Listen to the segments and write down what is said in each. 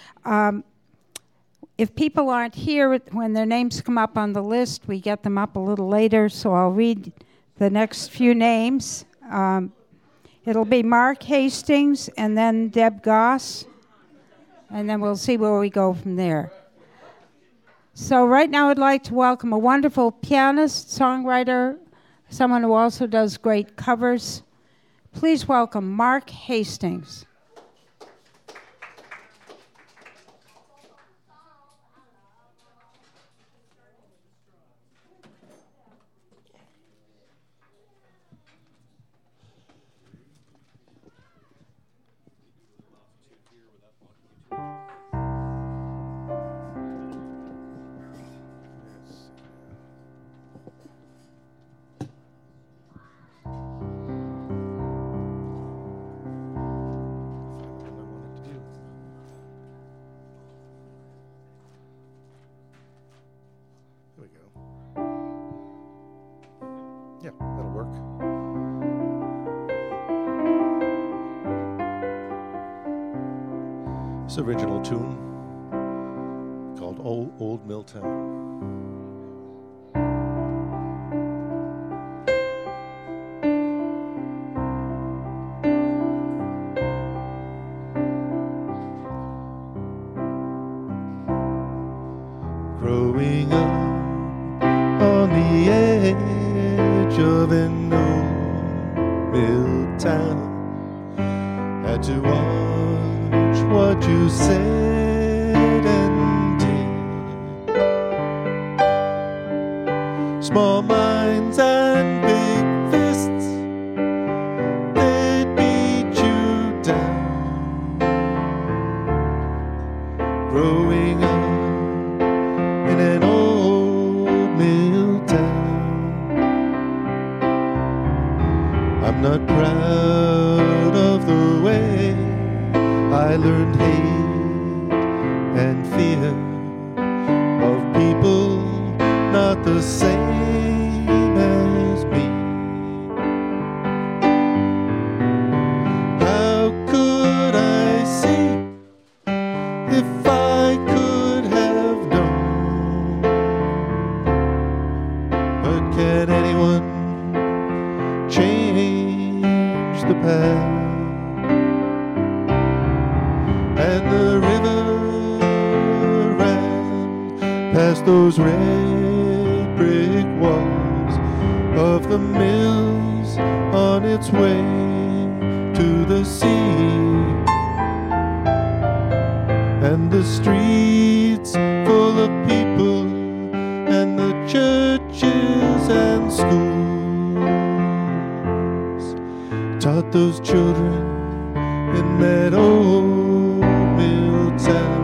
If people aren't here, when their names come up on the list, we get them up a little later, so I'll read the next few names. It'll be Mark Hastings and then Deb Goss, and then we'll see where we go from there. So right now I'd like to welcome a wonderful pianist, songwriter, someone who also does great covers. Please welcome Mark Hastings. Yeah, that'll work. This original tune called Old Milltown. Growing up on the edge of an old mill town, had to watch what you said and did. Small minds and big fists, they'd beat you down. Growing up in an old mill town, I'm not proud of the way I learned hate and fear of people not the same as me. How could I see if I could have known? But can anyone change the past? And the river ran past those red brick walls of the mills on its way to the sea. And the streets full of people, and the churches and schools taught those children in that old mill town.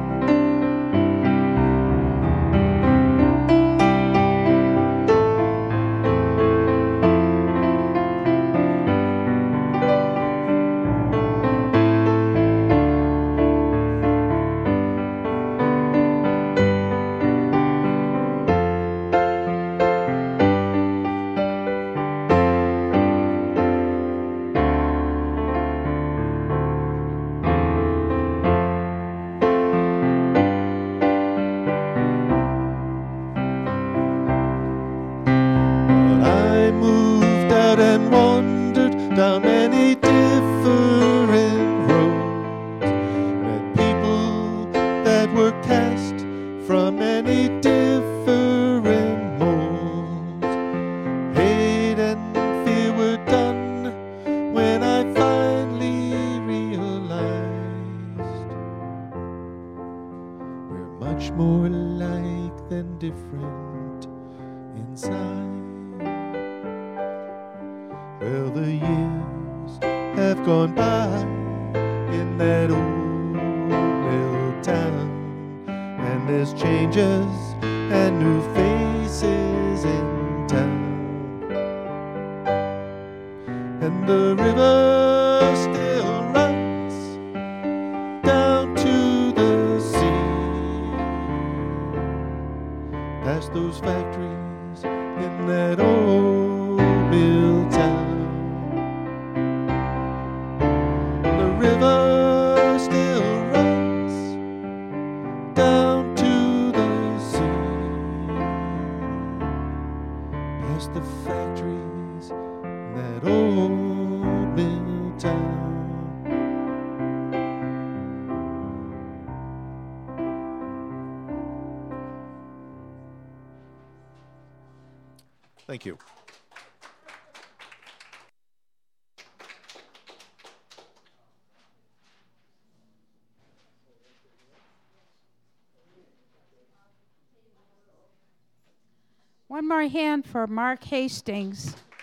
And wandered down many different roads, met people that were cast from many different molds. Hate and fear were done when I finally realized we're much more alike than different inside. Well, the years have gone by in that old mill town, and there's changes and new faces in town. And the river still runs down to the sea, past those factories in that old mill town. The river still runs old mill town. Thank you. One more hand for Mark Hastings.